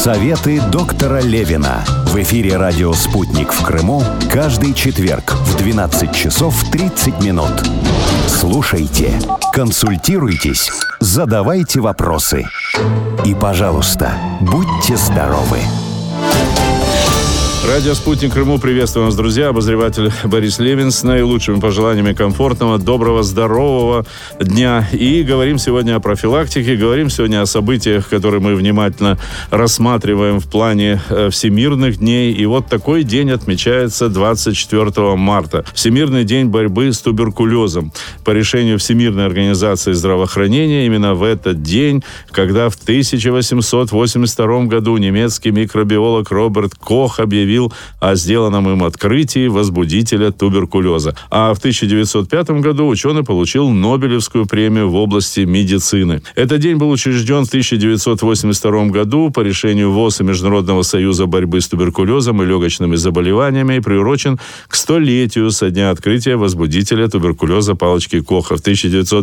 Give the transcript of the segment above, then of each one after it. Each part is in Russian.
Советы доктора Левина. В эфире радио «Спутник» в Крыму каждый четверг в 12 часов 30 минут. Слушайте, консультируйтесь, задавайте вопросы. И, пожалуйста, будьте здоровы. Радио «Спутник» Крыму. Приветствую вас, друзья. Обозреватель Борис Левин с наилучшими пожеланиями комфортного, доброго, здорового дня. И говорим сегодня о профилактике, говорим сегодня о событиях, которые мы внимательно рассматриваем в плане всемирных дней. И вот такой день отмечается 24 марта. Всемирный день борьбы с туберкулезом. По решению Всемирной организации здравоохранения, именно в этот день, когда в 1882 году немецкий микробиолог Роберт Кох объявил о сделанном им открытии возбудителя туберкулеза. А в 1905 году ученый получил Нобелевскую премию в области медицины. Этот день был учрежден в 1982 году по решению ВОЗ и Международного союза борьбы с туберкулезом и легочными заболеваниями и приурочен к 100-летию со дня открытия возбудителя туберкулеза палочки Коха. В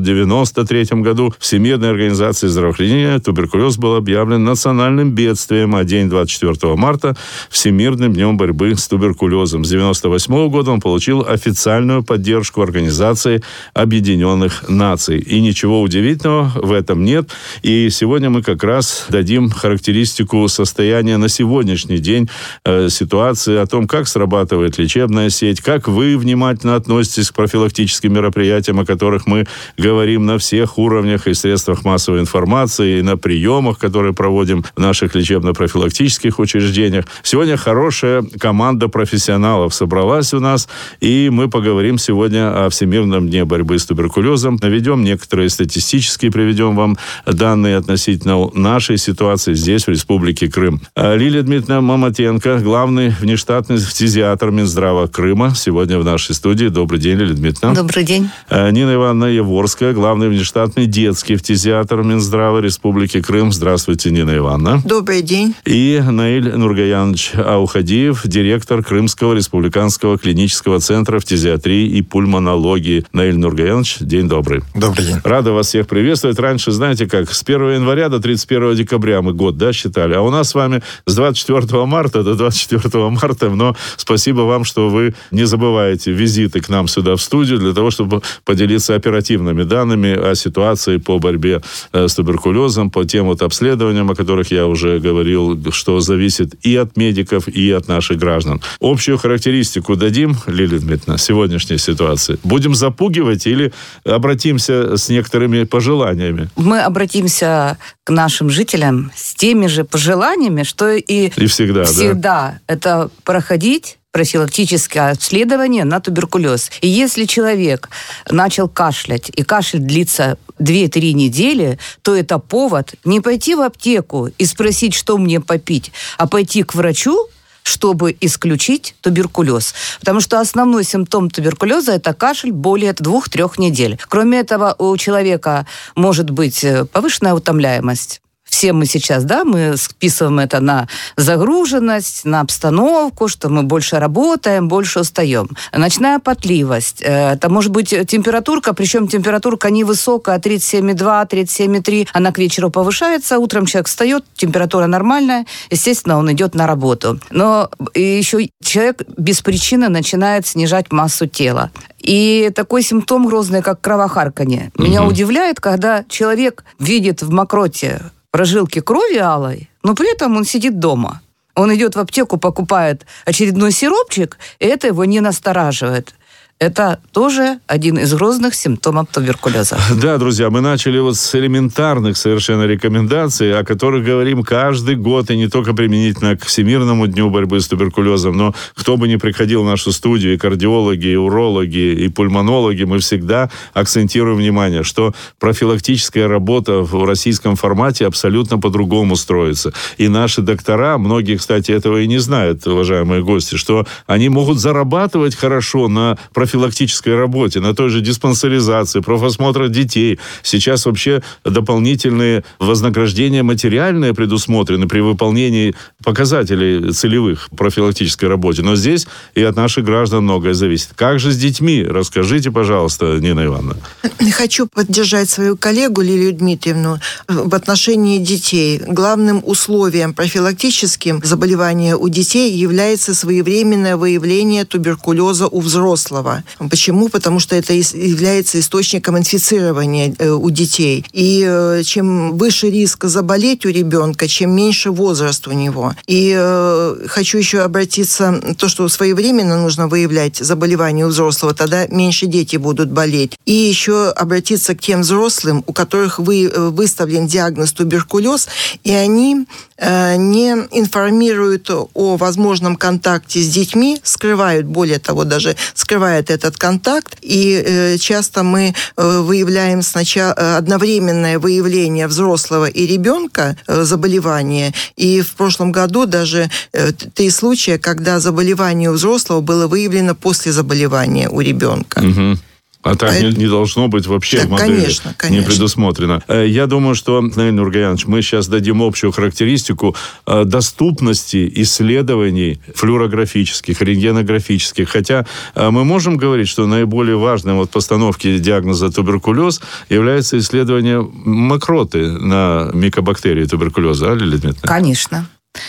1993 году Всемирной организацией здравоохранения туберкулез был объявлен национальным бедствием, а день 24 марта – Всемирным днем борьбы с туберкулезом. С 1998 года он получил официальную поддержку Организации Объединенных Наций. И ничего удивительного в этом нет. И сегодня мы как раз дадим характеристику состояния на сегодняшний день, ситуации о том, как срабатывает лечебная сеть, как вы внимательно относитесь к профилактическим мероприятиям, о которых мы говорим на всех уровнях и средствах массовой информации, и на приемах, которые проводим в наших лечебно-профилактических учреждениях. Сегодня хорошая команда профессионалов собралась у нас, и мы поговорим сегодня о Всемирном дне борьбы с туберкулезом. Наведем некоторые статистические, приведем вам данные относительно нашей ситуации здесь, в Республике Крым. Лилия Дмитриевна Мамотенко, главный внештатный фтизиатр Минздрава Крыма, сегодня в нашей студии. Добрый день, Лилия Дмитриевна. Добрый день. Нина Ивановна Яворская, главный внештатный детский фтизиатр Минздрава Республики Крым. Здравствуйте, Нина Ивановна. Добрый день. И Наиль Нургаянович Аухадиев, директор Крымского республиканского клинического центра фтизиатрии и пульмонологии. Наиль Нургаянович, день добрый. Добрый день. Рада вас всех приветствовать. Раньше, знаете как, с 1 января до 31 декабря мы год, считали. А у нас с вами с 24 марта до 24 марта. Но спасибо вам, что вы не забываете визиты к нам сюда в студию для того, чтобы поделиться оперативными данными о ситуации по борьбе с туберкулезом, по тем обследованиям, о которых я уже говорил, что зависит и от медиков, и от наших граждан. Общую характеристику дадим, Лилия Дмитриевна, сегодняшней ситуации? Будем запугивать или обратимся с некоторыми пожеланиями? Мы обратимся к нашим жителям с теми же пожеланиями, что и всегда, да? Это проходить профилактическое обследование на туберкулез. И если человек начал кашлять, и кашель длится 2-3 недели, то это повод не пойти в аптеку и спросить, что мне попить, а пойти к врачу, чтобы исключить туберкулез. Потому что основной симптом туберкулеза – это кашель более 2-3 недель. Кроме этого, у человека может быть повышенная утомляемость. Все мы сейчас, мы списываем это на загруженность, на обстановку, что мы больше работаем, больше устаем. Ночная потливость. Это может быть температурка, причем температурка невысокая, 37,2, 37,3. Она к вечеру повышается, утром человек встает, температура нормальная, естественно, он идет на работу. Но еще человек без причины начинает снижать массу тела. И такой симптом грозный, как кровохарканье. Меня удивляет, когда человек видит в мокроте прожилки крови алой, но при этом он сидит дома. Он идет в аптеку, покупает очередной сиропчик, и это его не настораживает. Это тоже один из грозных симптомов туберкулеза. Да, друзья, мы начали с элементарных совершенно рекомендаций, о которых говорим каждый год, и не только применительно к Всемирному дню борьбы с туберкулезом, но кто бы ни приходил в нашу студию, и кардиологи, и урологи, и пульмонологи, мы всегда акцентируем внимание, что профилактическая работа в российском формате абсолютно по-другому строится. И наши доктора, многие, кстати, этого и не знают, уважаемые гости, что они могут зарабатывать хорошо на профилактической работе, на той же диспансеризации, профосмотра детей. Сейчас вообще дополнительные вознаграждения материальные предусмотрены при выполнении показателей целевых профилактической работе. Но здесь и от наших граждан многое зависит. Как же с детьми? Расскажите, пожалуйста, Нина Ивановна. Хочу поддержать свою коллегу Лилию Дмитриевну в отношении детей. Главным условием профилактическим заболевания у детей является своевременное выявление туберкулеза у взрослого. Почему? Потому что это является источником инфицирования у детей. И чем выше риск заболеть у ребенка, чем меньше возраст у него. И хочу еще обратиться, то, что своевременно нужно выявлять заболевания у взрослого, тогда меньше дети будут болеть. И еще обратиться к тем взрослым, у которых выставлен диагноз туберкулез, и они не информируют о возможном контакте с детьми, скрывают, более того, даже скрывают этот контакт, и часто мы выявляем сначала одновременное выявление взрослого и ребенка заболевания, и в прошлом году даже 3 случая, когда заболевание у взрослого было выявлено после заболевания у ребенка. Угу. А так не должно быть вообще в модели. Конечно. Не предусмотрено. Я думаю, что, Наиль Нургаянович, мы сейчас дадим общую характеристику доступности исследований флюорографических, рентгенографических. Хотя мы можем говорить, что наиболее важным в постановке диагноза туберкулез является исследование мокроты на микобактерии туберкулеза, Лилия Дмитриевна? Конечно.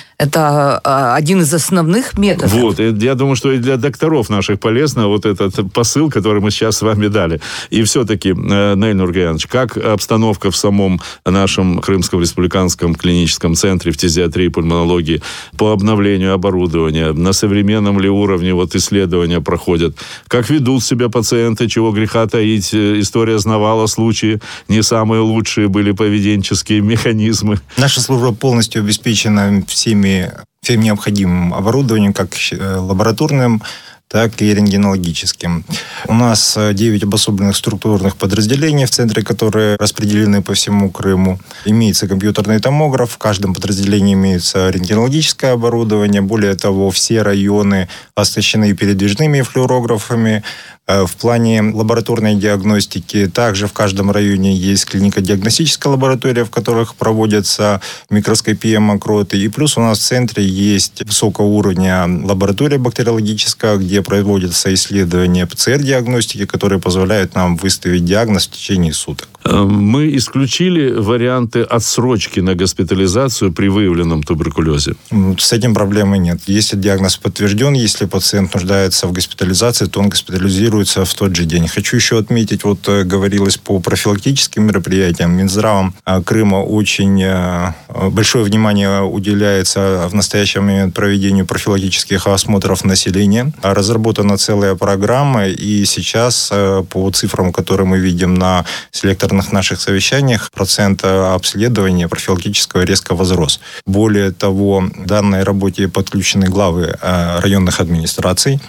Это один из основных методов. Вот, и я думаю, что и для докторов наших полезно вот этот посыл, который мы сейчас с вами дали. И все-таки, Наиль Нургаянович, как обстановка в самом нашем Крымском республиканском клиническом центре фтизиатрии и пульмонологии по обновлению оборудования? На современном ли уровне исследования проходят? Как ведут себя пациенты? Чего греха таить? История знавала случаи. Не самые лучшие были поведенческие механизмы. Наша служба полностью обеспечена всем необходимым оборудованием, как лабораторным, так и рентгенологическим. У нас 9 обособленных структурных подразделений в центре, которые распределены по всему Крыму. Имеется компьютерный томограф, в каждом подразделении имеется рентгенологическое оборудование. Более того, все районы оснащены передвижными флюорографами. В плане лабораторной диагностики также в каждом районе есть клинико-диагностическая лаборатория, в которых проводятся микроскопия мокроты. И плюс у нас в центре есть высокого уровня лаборатория бактериологическая, где проводятся исследования ПЦР-диагностики, которые позволяют нам выставить диагноз в течение суток. Мы исключили варианты отсрочки на госпитализацию при выявленном туберкулезе? С этим проблемы нет. Если диагноз подтвержден, если пациент нуждается в госпитализации, то он госпитализируется в тот же день. Хочу еще отметить, говорилось по профилактическим мероприятиям. Минздравом Крыма очень большое внимание уделяется в настоящий момент проведению профилактических осмотров населения. Разработана целая программа, и сейчас по цифрам, которые мы видим на селекторных наших совещаниях, процент обследования профилактического резко возрос. Более того, к данной работе подключены главы районных администраций.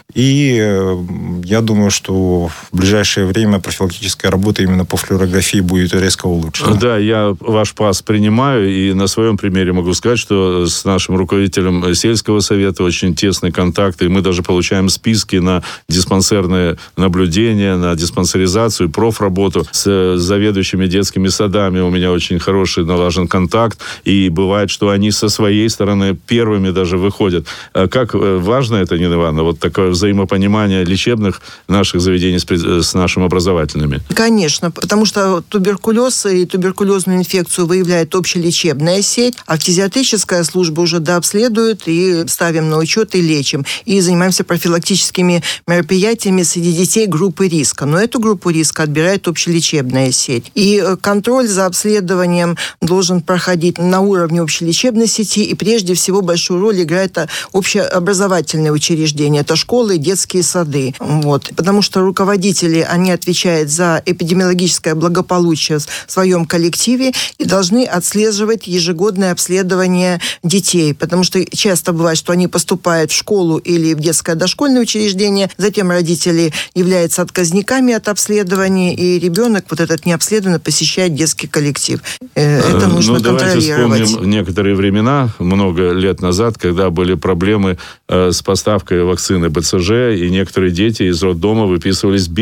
И я думаю, что в ближайшее время профилактическая работа именно по флюорографии будет резко улучшена. Да, я ваш пас принимаю, и на своем примере могу сказать, что с нашим руководителем сельского совета очень тесный контакт, и мы даже получаем списки на диспансерное наблюдение, на диспансеризацию, профработу с заведующими детскими садами. У меня очень хороший налажен контакт, и бывает, что они со своей стороны первыми даже выходят. Как важно это, Нина Ивановна, такое взаимопонимание лечебных наших заведений с нашими образовательными? Конечно, потому что туберкулез и туберкулезную инфекцию выявляет общелечебная сеть, а фтизиатрическая служба уже дообследует и ставим на учет и лечим. И занимаемся профилактическими мероприятиями среди детей группы риска. Но эту группу риска отбирает общелечебная сеть. И контроль за обследованием должен проходить на уровне общелечебной сети, и прежде всего большую роль играет общеобразовательные учреждения. Это школы, детские сады. Потому что руководители, они отвечают за эпидемиологическое благополучие в своем коллективе и должны отслеживать ежегодное обследование детей. Потому что часто бывает, что они поступают в школу или в детское дошкольное учреждение, затем родители являются отказниками от обследования, и ребенок этот необследованный посещает детский коллектив. Это нужно контролировать. Давайте вспомним некоторые времена, много лет назад, когда были проблемы с поставкой вакцины БЦЖ, и некоторые дети из роддома выписывались без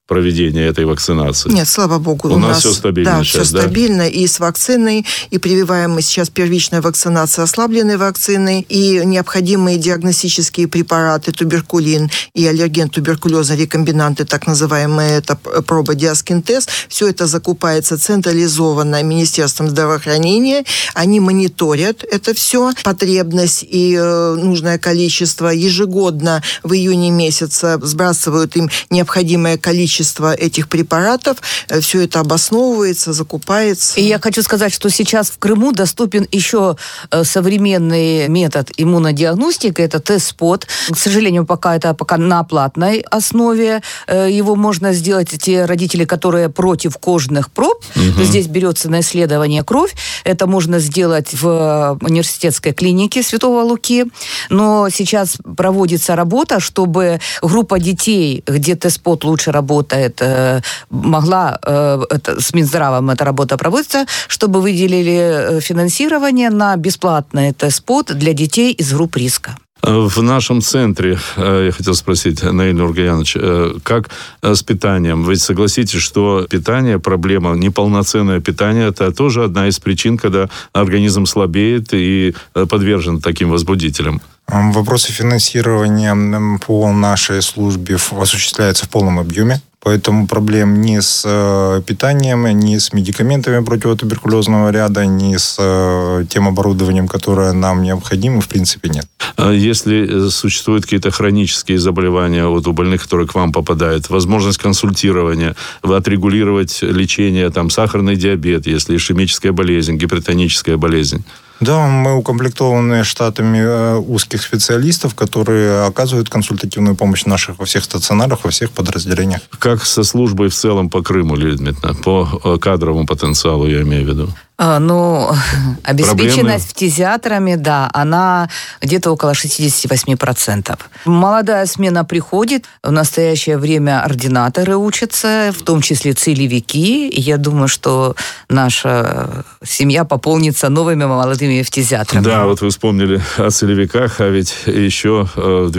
проведения этой вакцинации? Нет, слава богу. У нас все стабильно да, сейчас, все стабильно. И с вакциной, и прививаем мы сейчас первичная вакцинация ослабленной вакцины, и необходимые диагностические препараты туберкулин и аллерген туберкулеза, рекомбинанты, так называемые, это проба Диаскин-тест. Все это закупается централизованно Министерством здравоохранения. Они мониторят это все, потребность и нужное количество. Ежегодно в июне месяце сбрасывают им необходимое количество этих препаратов. Все это обосновывается, закупается. И я хочу сказать, что сейчас в Крыму доступен еще современный метод иммунодиагностики, это тест-спот. К сожалению, пока на платной основе. Его можно сделать те родители, которые против кожных проб. Здесь берется на исследование кровь. Это можно сделать в университетской клинике Святого Луки. Но сейчас проводится работа, чтобы группа детей, где тест-спот лучше работает, могла, с Минздравом эта работа проводится, чтобы выделили финансирование на бесплатный тест-спот для детей из групп риска. В нашем центре, я хотел спросить, Наиль Нургаянович, как с питанием? Ведь согласитесь, что питание, проблема, неполноценное питание, это тоже одна из причин, когда организм слабеет и подвержен таким возбудителям. Вопросы финансирования по нашей службе осуществляются в полном объеме. Поэтому проблем ни с питанием, ни с медикаментами противотуберкулезного ряда, ни с тем оборудованием, которое нам необходимо, в принципе, нет. Если существуют какие-то хронические заболевания у больных, которые к вам попадают, возможность консультирования, отрегулировать лечение, сахарный диабет, если ишемическая болезнь, гипертоническая болезнь? Да, мы укомплектованы штатами узких специалистов, которые оказывают консультативную помощь во всех стационарах, во всех подразделениях. Как со службой в целом по Крыму, Лилия Дмитриевна? По кадровому потенциалу, я имею в виду. Обеспеченность фтизиатрами, да, она где-то около 68%. Молодая смена приходит, в настоящее время ординаторы учатся, в том числе целевики. И я думаю, что наша семья пополнится новыми молодыми фтизиатрами. Да, вот вы вспомнили о целевиках, а ведь еще в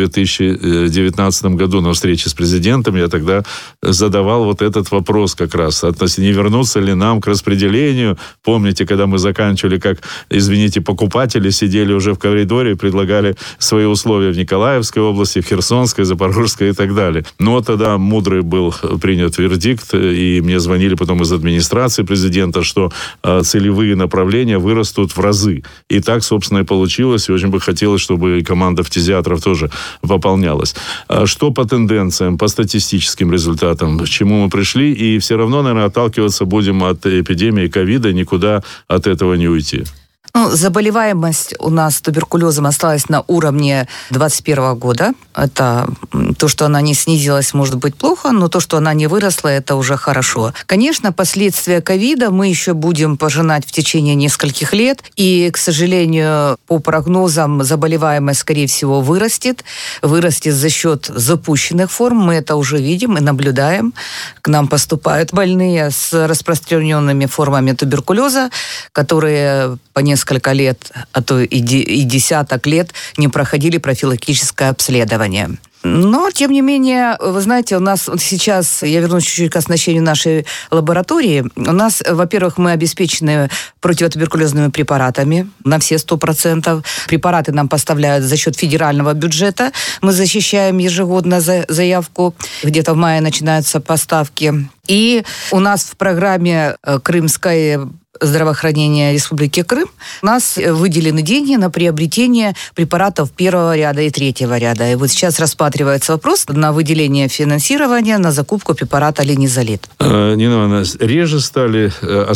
2019 году на встрече с президентом я тогда задавал вот этот вопрос как раз. Не вернуться ли нам к распределению? Помните, когда мы заканчивали, как, извините, покупатели сидели уже в коридоре и предлагали свои условия в Николаевской области, в Херсонской, Запорожской и так далее. Но тогда мудрый был принят вердикт, и мне звонили потом из администрации президента, что целевые направления вырастут в разы. И так, собственно, и получилось. И очень бы хотелось, чтобы и команда фтизиатров тоже пополнялась. Что по тенденциям, по статистическим результатам, к чему мы пришли? И все равно, наверное, отталкиваться будем от эпидемии ковида, никуда от этого не уйти. Заболеваемость у нас туберкулезом осталась на уровне 2021 года. Это то, что она не снизилась, может быть плохо, но то, что она не выросла, это уже хорошо. Конечно, последствия ковида мы еще будем пожинать в течение нескольких лет. И, к сожалению, по прогнозам, заболеваемость, скорее всего, вырастет. Вырастет за счет запущенных форм. Мы это уже видим и наблюдаем. К нам поступают больные с распространенными формами туберкулеза, которые по несколько лет, а то и десяток лет не проходили профилактическое обследование. Но, тем не менее, вы знаете, у нас сейчас, я вернусь чуть-чуть к оснащению нашей лаборатории, у нас, во-первых, мы обеспечены противотуберкулезными препаратами на все 100%. Препараты нам поставляют за счет федерального бюджета. Мы защищаем ежегодно заявку. Где-то в мае начинаются поставки. И у нас в программе «Крымское здравоохранения Республики Крым у нас выделены деньги на приобретение препаратов первого ряда и третьего ряда. И вот сейчас рассматривается вопрос на выделение финансирования на закупку препарата линизолид. Нина Ивановна, реже стали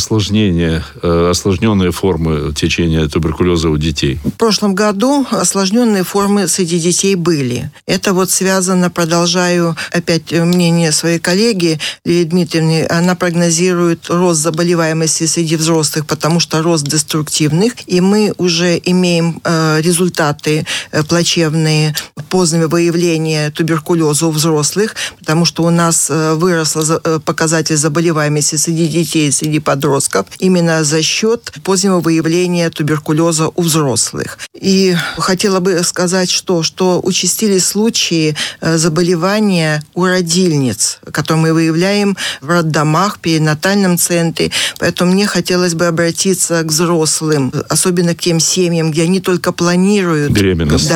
осложненные формы течения туберкулеза у детей? В прошлом году осложненные формы среди детей были. Это вот связано, продолжаю опять мнение своей коллеги Лилии Дмитриевны, Дмитриевны, она прогнозирует рост заболеваемости среди взрослых, потому что рост деструктивных, и мы уже имеем результаты плачевные позднего выявления туберкулеза у взрослых, потому что у нас вырос показатель заболеваемости среди детей и среди подростков именно за счет позднего выявления туберкулеза у взрослых. И хотела бы сказать, что участились случаи заболевания у родильниц, которые мы выявляем в роддомах, в перинатальном центре. Поэтому мне хотелось бы обратиться к взрослым, особенно к тем семьям, где они только планируют беременность,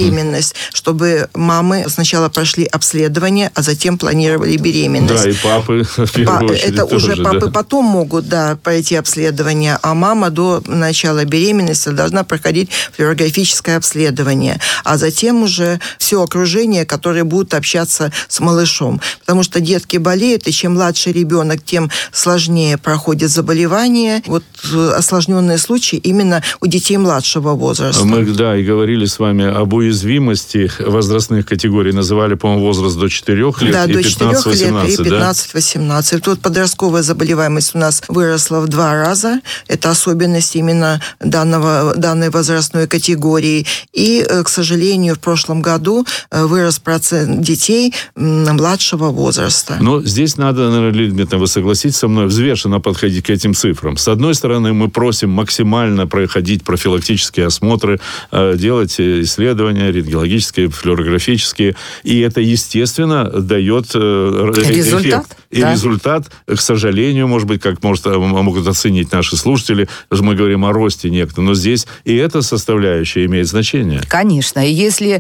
чтобы мамы сначала прошли обследование, а затем планировали беременность. Да, и папы в первую очередь. Это тоже, уже папы потом могут, пройти обследование, а мама до начала беременности должна проходить флюорографическое обследование, а затем уже все окружение, которое будет общаться с малышом. Потому что детки болеют, и чем младше ребенок, тем сложнее проходит заболевание. Вот осложненные случаи именно у детей младшего возраста. Мы, и говорили с вами об уязвимости возрастных категорий. Называли, по-моему, возраст до 4 лет и 15-18. И 15-18. Тут подростковая заболеваемость у нас выросла в 2 раза. Это особенность именно данной возрастной категории. И, к сожалению, в прошлом году вырос процент детей младшего возраста. Но здесь надо, наверное, Лилия Дмитриевна, вы согласитесь со мной, взвешенно подходить к этим цифрам. С одной стороны, мы просим максимально проходить профилактические осмотры, делать исследования рентгенологические, флюорографические, и это, естественно, дает результат. Эффект. И результат, к сожалению, может быть, как могут оценить наши слушатели, мы говорим о росте некоторых, но здесь и эта составляющая имеет значение. Конечно. И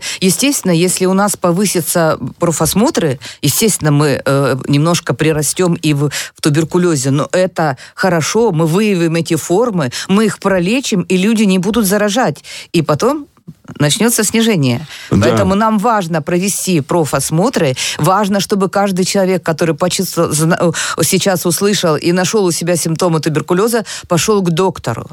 если у нас повысятся профосмотры, естественно, мы немножко прирастем и в туберкулезе, но это хорошо, мы выявим эти формы, мы их пролечим, и люди не будут заражать. И потом начнется снижение. Да. Поэтому нам важно провести профосмотры, важно, чтобы каждый человек, который почувствовал, сейчас услышал и нашел у себя симптомы туберкулеза, пошел к доктору.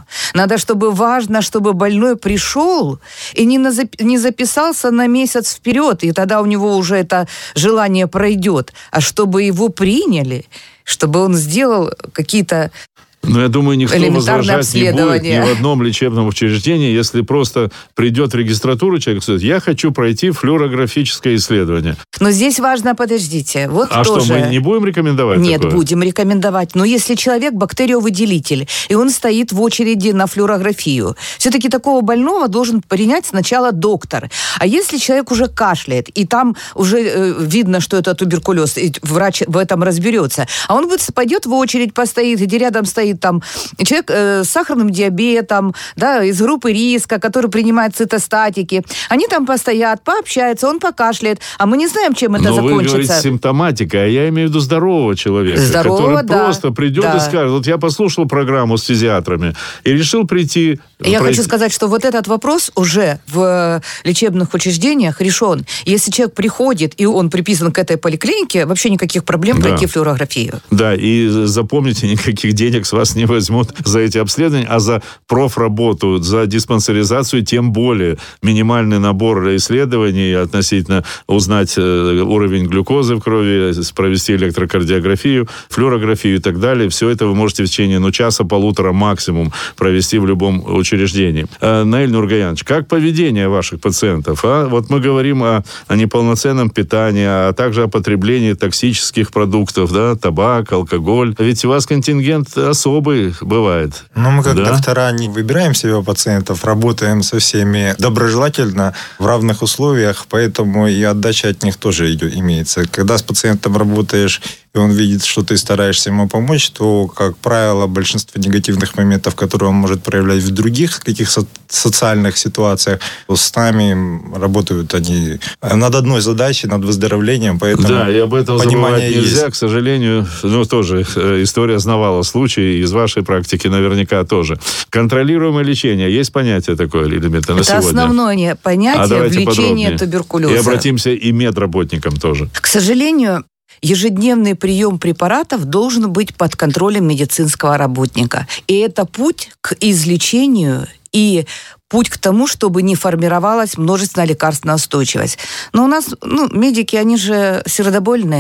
Важно, чтобы больной пришел и не записался на месяц вперед, и тогда у него уже это желание пройдет, а чтобы его приняли, чтобы он сделал какие-то Но я думаю, никто возражать не будет ни в одном лечебном учреждении, если просто придет в регистратуру человек и скажет, я хочу пройти флюорографическое исследование. Но здесь важно, подождите. Что, мы не будем рекомендовать Нет, такое? будем рекомендовать. Но если человек бактериовыделитель, и он стоит в очереди на флюорографию, все-таки такого больного должен принять сначала доктор. А если человек уже кашляет, и там уже видно, что это туберкулез, и врач в этом разберется, а он пойдет в очередь, постоит, где рядом стоит там человек с сахарным диабетом, из группы риска, который принимает цитостатики. Они там постоят, пообщаются, он покашляет, а мы не знаем, чем это закончится. Но вы говорите симптоматика, а я имею в виду здорового человека, который просто придет и скажет, я послушал программу с фтизиатрами и решил прийти. Я хочу сказать, что этот вопрос уже в лечебных учреждениях решен. Если человек приходит, и он приписан к этой поликлинике, вообще никаких проблем пройти флюорографию. Да, и запомните, никаких денег с вас не возьмут за эти обследования, а за профработу, за диспансеризацию тем более. Минимальный набор исследований относительно узнать уровень глюкозы в крови, провести электрокардиографию, флюорографию и так далее. Все это вы можете в течение часа-полутора максимум провести в любом учреждении. Наиль Нургаянович, как поведение ваших пациентов? Вот мы говорим о неполноценном питании, а также о потреблении токсических продуктов, табак, алкоголь. Ведь у вас контингент особый бывает. Мы как доктора не выбираем себе пациентов, работаем со всеми доброжелательно, в равных условиях, поэтому и отдача от них тоже имеется. Когда с пациентом работаешь, и он видит, что ты стараешься ему помочь, то, как правило, большинство негативных моментов, которые он может проявлять в других каких-то социальных ситуациях, с нами работают они над одной задачей, над выздоровлением, поэтому и об этом забывать нельзя, есть. К сожалению, тоже история знавала случаи, из вашей практики наверняка тоже. Контролируемое лечение, есть понятие такое, Лилия Дмитриевна, на сегодня? Это основное понятие в лечении туберкулеза. И обратимся и медработникам тоже. К сожалению, ежедневный прием препаратов должен быть под контролем медицинского работника. И это путь к излечению и путь к тому, чтобы не формировалась множественная лекарственная устойчивость. Но у нас, медики, они же сердобольные.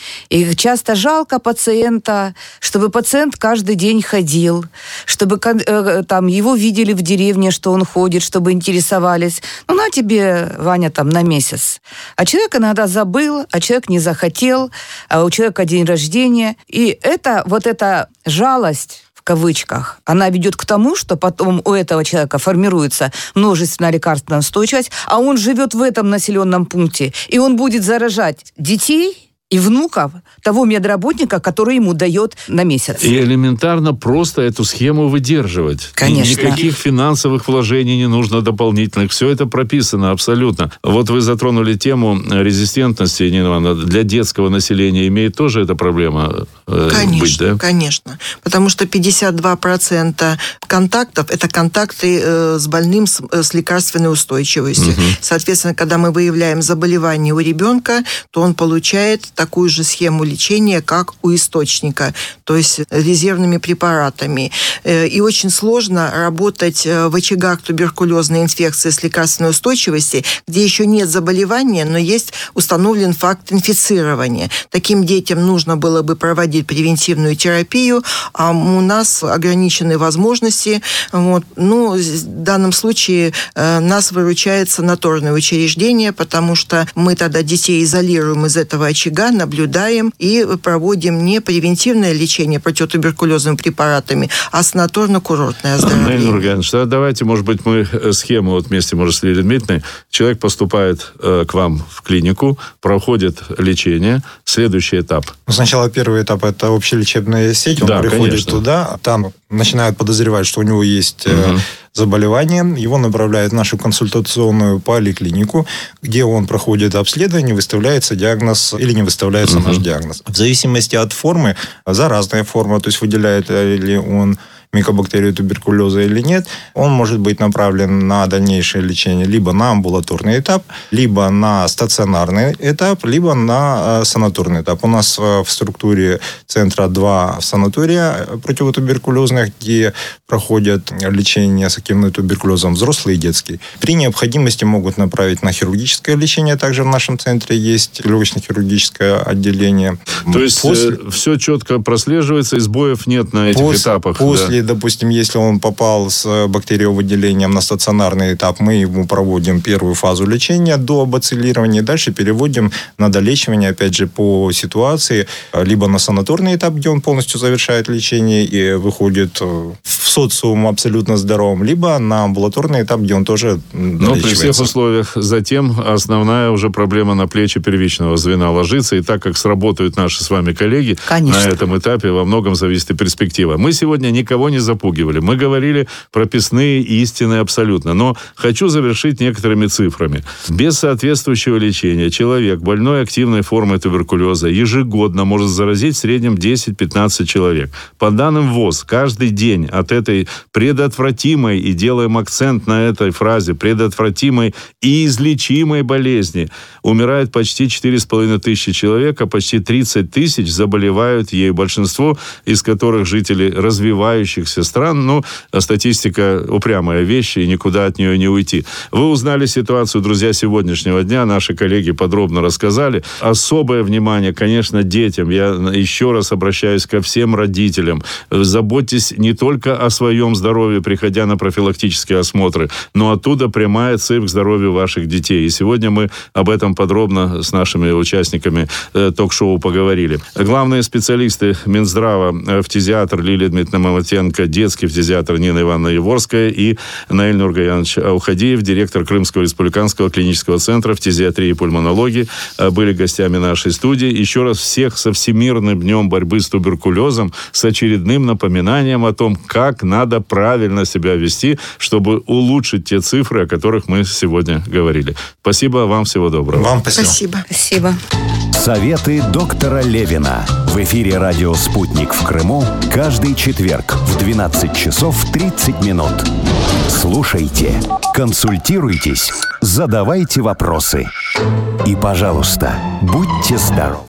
И часто жалко пациента, чтобы пациент каждый день ходил, чтобы там его видели в деревне, что он ходит, чтобы интересовались. Ну, на тебе, Ваня, там на месяц. А человек иногда забыл, а человек не захотел, а у человека день рождения. И эта жалость, в кавычках, она ведет к тому, что потом у этого человека формируется множественная лекарственная устойчивость, а он живет в этом населенном пункте, и он будет заражать детей и внуков того медработника, который ему дает на месяц. И элементарно просто эту схему выдерживать. Конечно. Никаких финансовых вложений не нужно дополнительных. Все это прописано абсолютно. Вот вы затронули тему резистентности, Нина Ивановна. Для детского населения имеет тоже эта проблема быть, да? Конечно. Потому что 52% контактов – это контакты с больным с лекарственной устойчивостью. Угу. Соответственно, когда мы выявляем заболевание у ребенка, то он получает такую же схему лечения, как у источника, то есть резервными препаратами. И очень сложно работать в очагах туберкулезной инфекции с лекарственной устойчивостью, где еще нет заболевания, но есть установлен факт инфицирования. Таким детям нужно было бы проводить превентивную терапию, а у нас ограничены возможности. Вот. Ну, в данном случае нас выручает санаторное учреждение, потому что мы тогда детей изолируем из этого очага, наблюдаем и проводим не превентивное лечение противотуберкулезными препаратами, а санаторно-курортное оздоровление. Наиль Нургалевич, давайте, может быть, мы схему вот вместе, может, с Лилией Дмитриевной. Человек поступает к вам в клинику, проходит лечение. Следующий этап. Сначала первый этап – это общелечебная сеть. Он приходит конечно. Туда, там начинают подозревать, что у него есть заболевание. Его направляют в нашу консультационную поликлинику, где он проходит обследование, выставляется диагноз или не выставляется наш диагноз. В зависимости от формы, заразная форма, то есть выделяет ли он микобактерию туберкулеза или нет, он может быть направлен на дальнейшее лечение либо на амбулаторный этап, либо на стационарный этап, либо на санаторный этап. У нас в структуре центра 2 санатория противотуберкулезных, где проходят лечение с активным туберкулезом взрослые и детские. При необходимости могут направить на хирургическое лечение. Также в нашем центре есть легочно-хирургическое отделение. То есть все четко прослеживается, и сбоев нет на этих этапах? После, допустим, если он попал с бактериовыделением на стационарный этап, мы ему проводим первую фазу лечения до бациллирования, дальше переводим на долечивание, опять же, по ситуации, либо на санаторный этап, где он полностью завершает лечение и выходит в социум абсолютно здоровым, либо на амбулаторный этап, где он тоже долечивается. Но при всех условиях затем основная уже проблема на плечи первичного звена ложится, и так как сработают наши с вами коллеги, конечно, на этом этапе во многом зависит и перспектива. Мы сегодня никого не запугивали. Мы говорили прописные истины абсолютно. Но хочу завершить некоторыми цифрами. Без соответствующего лечения человек, больной активной формой туберкулеза, ежегодно может заразить в среднем 10-15 человек. По данным ВОЗ, каждый день от этой предотвратимой, и делаем акцент на этой фразе, предотвратимой и излечимой болезни умирает почти 4500 человек, а почти 30 тысяч заболевают ею. Большинство из которых жители развивающихся стран. Ну, статистика упрямая вещь, и никуда от нее не уйти. Вы узнали ситуацию, друзья, сегодняшнего дня. Наши коллеги подробно рассказали. Особое внимание, конечно, детям. Я еще раз обращаюсь ко всем родителям. Заботьтесь не только о своем здоровье, приходя на профилактические осмотры, но оттуда прямая цепь к здоровью ваших детей. И сегодня мы об этом подробно с нашими участниками ток-шоу поговорили. Главные специалисты Минздрава, фтизиатр Лилия Дмитриевна Маматенко, детский фтизиатр Нина Ивановна Яворская и Наиль Нургалевич Аухадиев, директор Крымского республиканского клинического центра фтизиатрии и пульмонологии, были гостями нашей студии. Еще раз всех со Всемирным днем борьбы с туберкулезом, с очередным напоминанием о том, как надо правильно себя вести, чтобы улучшить те цифры, о которых мы сегодня говорили. Спасибо, вам всего доброго. Вам спасибо. Спасибо. Спасибо. Советы доктора Левина. В эфире радио «Спутник» в Крыму каждый четверг в 12 часов 30 минут. Слушайте, консультируйтесь, задавайте вопросы. И, пожалуйста, будьте здоровы.